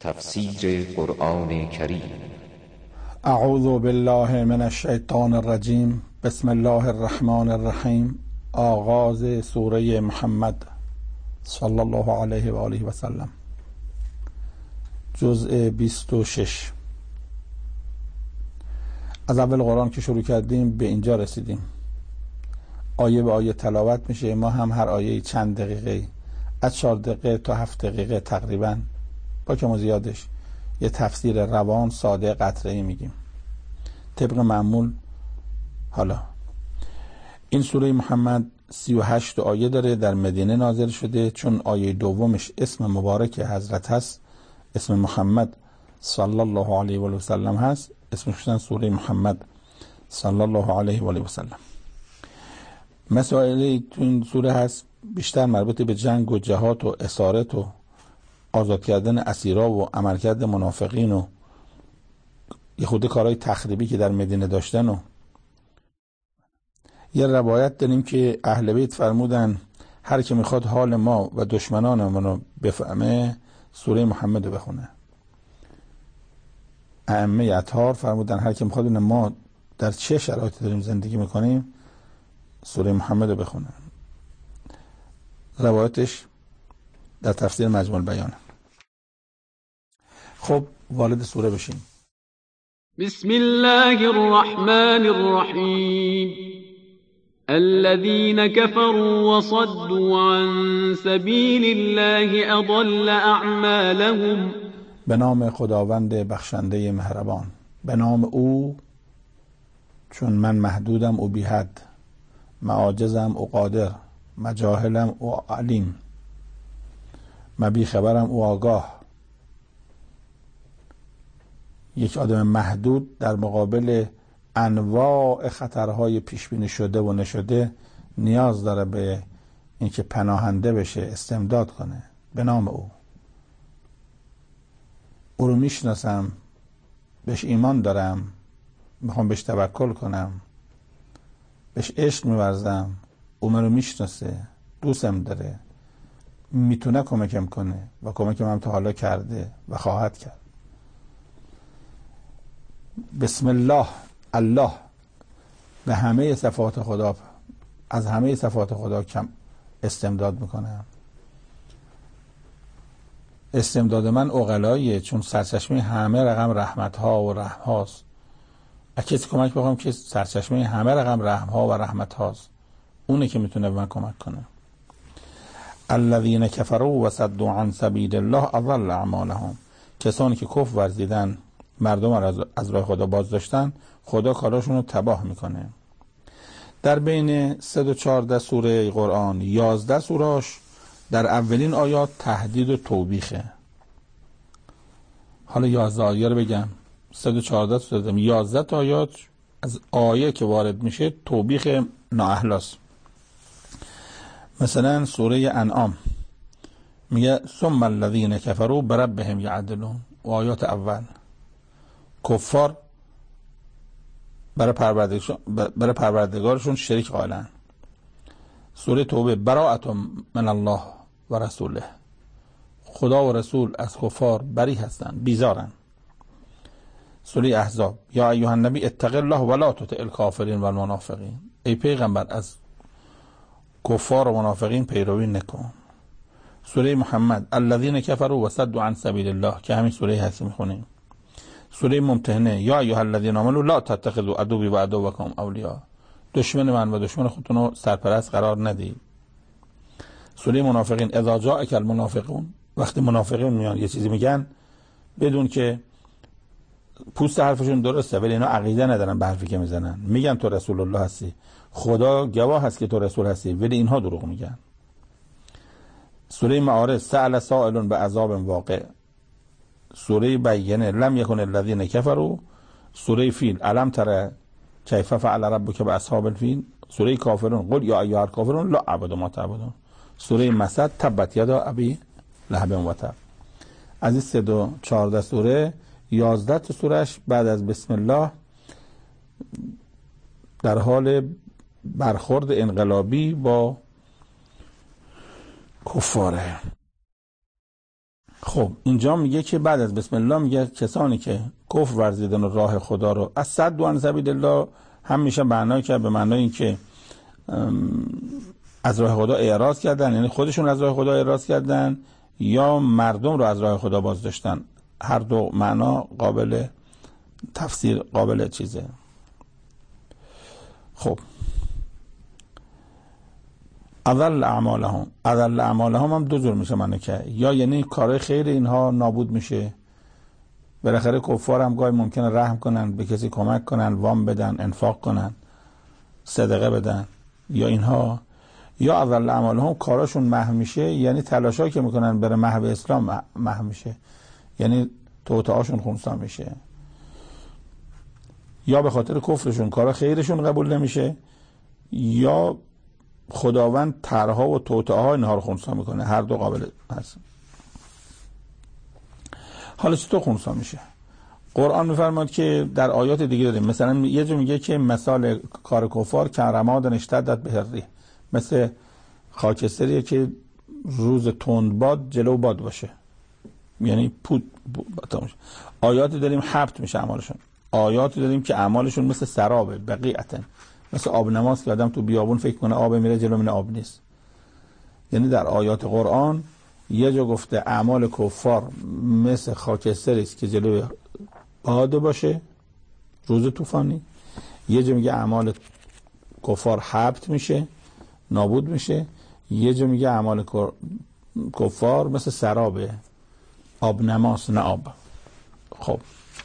تفسیر قرآن کریم. اعوذ بالله من الشیطان الرجیم. بسم الله الرحمن الرحیم. آغاز سوره محمد صلی الله علیه و آله و سلم. جزء 26. از اول قرآن که شروع کردیم به اینجا رسیدیم. آیه به آیه تلاوت میشه. ما هم هر آیه چند دقیقه، از 4 دقیقه تا 7 دقیقه تقریبا با کم و زیادش، یه تفسیر روان ساده قطره‌ای میگیم طبق معمول. حالا این سوره محمد 38 آیه داره، در مدینه نازل شده. چون آیه دومش اسم مبارک حضرت هست، اسم محمد صلی الله علیه و آله و سلم هست، اسمش شدن سوره محمد صلی الله علیه و آله و سلم. مسائلی تو این سوره هست بیشتر مربوط به جنگ و جهاد و اسارت و آزاد کردن اسیرا و عملکرد منافقین و یه خود کارهای تخریبی که در مدینه داشتن. و یه روایت داریم که اهل بیت فرمودن هر که میخواد حال ما و دشمنانمون رو بفهمه سوره محمد رو بخونه. ائمه اطهار فرمودن هر که میخواد ما در چه شرایطی داریم زندگی میکنیم سوره محمد رو بخونه. روایتش در تفسیر مجموع البیان. خب وارد سوره بشیم. بسم الله الرحمن الرحیم. الذين كفروا وصدوا عن سبيل الله اضل اعمالهم. به نام خداوند بخشنده مهربان. به نام او، چون من محدودم او بی حد، معاجزم او قادر، مجاهلم او علیم، مبی خبرم او آگاه. یک آدم محدود در مقابل انواع خطرهای پیش بینی شده و نشده نیاز داره به اینکه پناهنده بشه، استمداد کنه. به نام او رو میشناسم، بهش ایمان دارم، میخوام بهش توکل کنم، بهش عشق میورزم. او من رو میشناسه، دوستم داره، میتونه کمکم کنه و کمکم هم تا حالا کرده و خواهد کرد. بسم الله. الله به همه صفات خدا، از همه صفات خدا کم استمداد میکنم. استمداد من عقلاییه، چون سرچشمه همه رقم رحمت ها و رحم هاست. از کسی کمک بخوام که سرچشمه همه رقم رحم ها و رحمت هاست، اونه که میتونه به من کمک کنه. الذين كفروا وصدوا عن سبيل الله اضل اعمالهم. کسانی که کفر ورزیدن، مردم را از راه خدا باز داشتن، خدا کاراشون رو تباه میکنه. در بین 314 سوره قرآن 11 سورهاش در اولین آیات تهدید و توبیخه. حالا 11 آیه رو بگم. 314 سوره 11 تا آیات از آیه که وارد میشه توبیخ نااهلاست. مثلا سوره انعام میگه ثم الذين كفروا بربهم يعدلون. و آیات اول کفار برای پروردگارشون شریک قائلن. سوره توبه براءة من الله و رسوله. خدا و رسول از کفار بری هستن، بیزارن. سوره احزاب یا ایها النبی اتق الله ولا تطع الکافرین و المنافقین. ای پیغمبر از کفار و منافقین پیروی نکن. سوره محمد الذين كفروا وصدوا عن سبيل الله که همین سوره هست میخونیم. سوره ممتحنه یا ایها الذين آمنوا لا تتخذوا عدوي وعدوكم اولیاء. دشمن من و دشمن خودتون رو سرپرست قرار ندید. سوره منافقین اذا جاءك المنافقون. وقتی منافقین میان یه چیزی میگن بدون که پوست حرفشون درسته ولی اینا عقیده ندارن به حرفی که میزنن. میگن تو رسول الله هستی، خدا گواه هست که تو رسول هستی، ولی اینها دروغ میگن. سوره معارض سأل سائل بعذاب واقع. سوره بینه لم یکن الذین کفروا. سوره فیل الم تر کیف فعل ربک باصحاب الفیل. سوره کافرون قل یا ایها الکافرون لا اعبد ما تعبدون. سوره مسد تبت یدا ابی لهب و تب. از این 314 سوره 11 تا سورش بعد از بسم الله در حال برخورد انقلابی با کفاره. خب اینجا میگه که بعد از بسم الله میگه کسانی که کفر ورزیدن و راه خدا رو از صد عن سبیل الله هم میشه معنی که به معنای این که از راه خدا اعراض کردن، یعنی خودشون از راه خدا اعراض کردن یا مردم رو از راه خدا باز داشتن. هر دو معنا قابل تفسیر، قابل چیزه. خب اضل اعمالهم هم دو جور میشه معنی که یا یعنی کار خیر اینها نابود میشه. بالاخره کفار هم گاهی ممکنه رحم کنن، به کسی کمک کنن، وام بدن، انفاق کنن، صدقه بدن، یا اینها یا اضل اعمالهم کاراشون محو میشه، یعنی تلاشایی که میکنن بره محو اسلام محو میشه، یعنی توطئهاشون خونسا میشه. یا به خاطر کفرشون کارا خیرشون قبول نمیشه، یا خداوند طرحها و توطئه‌ها اینها رو خونسا میکنه. هر دو قابل هست. حالا چطور خونسا میشه؟ قرآن میفرماد که در آیات دیگه داریم، مثلا یه جا میگه که مثال کار کفار کرماد اشتدت به الریح، مثل خاکستریه که روز تند باد جلو باد باشه، یعنی پود باشه. آیاتی داریم حبط میشه اعمالشون، آیاتی داریم که اعمالشون مثل سرابه، بقیعتن، مثل آب نماز که آدم تو بیابون فکر کنه آب میره جلو من آب نیست. یعنی در آیات قرآن یه جا گفته اعمال کفار مثل خاکستری است که جلوی باد باشه روز طوفانی، یه جا میگه اعمال کفار حبط میشه، نابود میشه، یه جا میگه اعمال کفار مثل سرابه، آب نماس نه آب. خب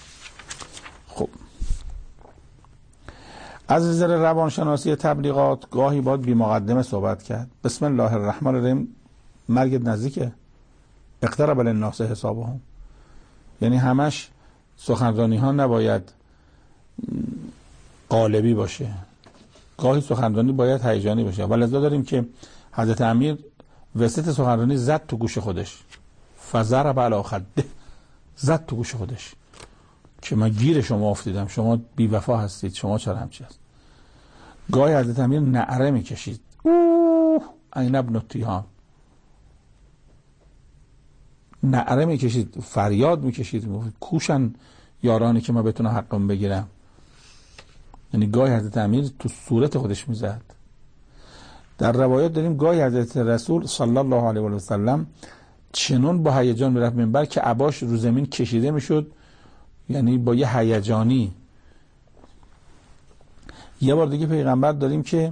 از نظر روانشناسی تبلیغات گاهی باید بی مقدمه صحبت کرد. بسم الله الرحمن الرحیم، مرگت نزدیکه، اقترب للناس حسابهم، یعنی همش سخنرانی ها نباید قالبی باشه، گاهی سخنرانی باید هیجانی باشه. ولذا داریم که حضرت امیر وسط سخنرانی زد تو گوش خودش، فضرب علی خده، زد تو گوش خودش که من گیر شما افتیدم، شما بی وفا هستید، شما چرا همچی هست. گاهی حضرت امیر نعره میکشید، این ابن التیهان، نعره میکشید، فریاد میکشید، کوشن یارانی که ما بتونم حقم بگیرم. یعنی گاهی حضرت امیر تو صورت خودش میزد. در روایات داریم گاهی حضرت رسول صلی الله علیه و سلم چنون با هیجان میرفت منبر که عباش رو زمین کشیده میشد، یعنی با یه هیجانی. یه بار دیگه پیغمبر داریم که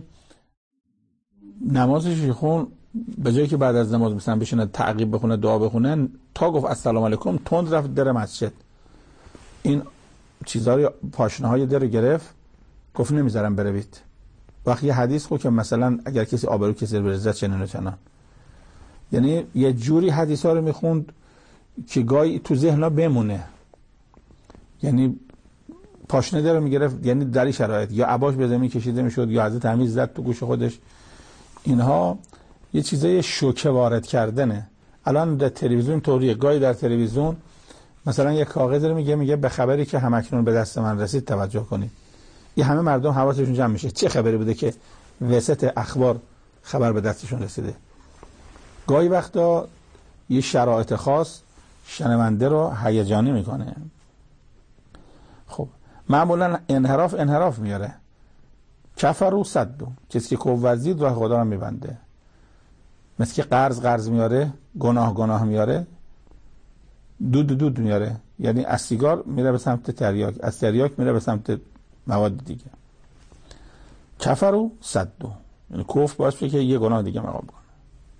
نمازش خون، به جایی که بعد از نماز مثلا بشینه تعقیب بخونه، دعا بخونه، تا گفت السلام علیکم تند رفت در مسجد، این چیزا پاشنه های در گرفت، گفت نمیذارم بروید. وقتی یه حدیث خود که مثلا اگر کسی آبرو کسی برزد چنین و چنان، یعنی یه جوری حدیث ها رو میخوند که گاهی تو ذهنها بمونه، یعنی پاشنه در رو میگرفت، یعنی در این شرایط یا عباش به زمین کشیده میشد یا حضرت امیر زد تو گوش خودش. اینها یه چیزای شوکه وارد کردنه. الان در تلویزیون طوریه، گاهی در تلویزیون مثلا یک کاغذ رو میگه به خبری که همکنون به دست من رسید توجه کنید، یه همه مردم حواسشون جمع میشه چه خبری بوده که وسط اخبار خبر به دستشون رسیده. گاهی وقتا یه شرایط خاص شنونده رو هیجانی میکنه. خب معمولا انحراف میاره. کفر و صدو، چیزی که کووزید راه خدا رو میبنده، مثل که قرض میاره، گناه میاره، دود میاره، یعنی از سیگار میره به سمت تریاک، از تریاک میره به سمت مواد دیگه. کفر و صدو، یعنی کفر باعث میشه که یه گناه دیگه مقام کنه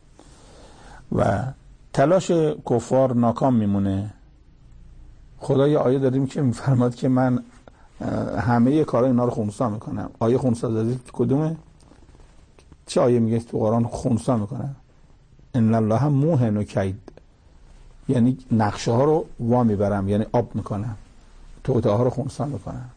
و تلاش کفار ناکام میمونه. خدا یه آیه داریم که میفرماد که من همه کارهای اینا رو خونسا میکنم. آیه خونسا دادید کدومه؟ چه آیه میگه تو قرآن خونسا میکنه؟ ان الله موهن و کید، یعنی نقشه ها رو وا میبرم، یعنی آب میکنم، توطئه ها رو خونسا میکنم.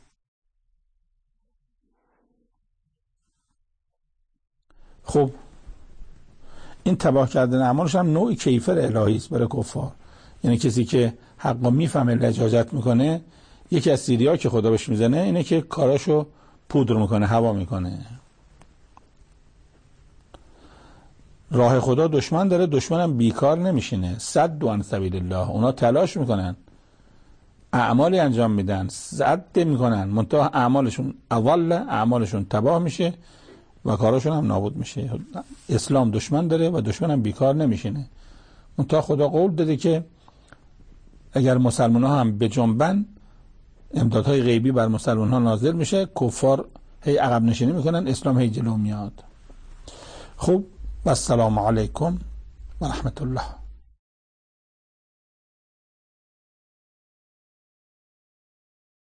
خب این تباه کردن اعمالش هم نوعی کیفر الهی است برای کفار. یعنی کسی که حقا میفهمه لجاجت میکنه، یکی از سیری‌ها که خدا بهش میزنه اینه که کاراشو پودر میکنه، هوا میکنه. راه خدا دشمن داره، دشمنم بیکار نمیشینه. صد عن سبیل الله، اونا تلاش میکنن، اعمالی انجام میدن، صد میکنن، منتها اعمالشون اعمالشون تباه میشه و کاراشون هم نابود میشه. اسلام دشمن داره و دشمنم بیکار نمیشینه. منتها خدا قول داده که اگر مسلمان ها هم بجنبن، امدادهای غیبی بر مسلمان ها نازل میشه، کفار هی عقب نشینی میکنن، اسلام هی جلو میاد. خب و السلام علیکم و رحمت الله.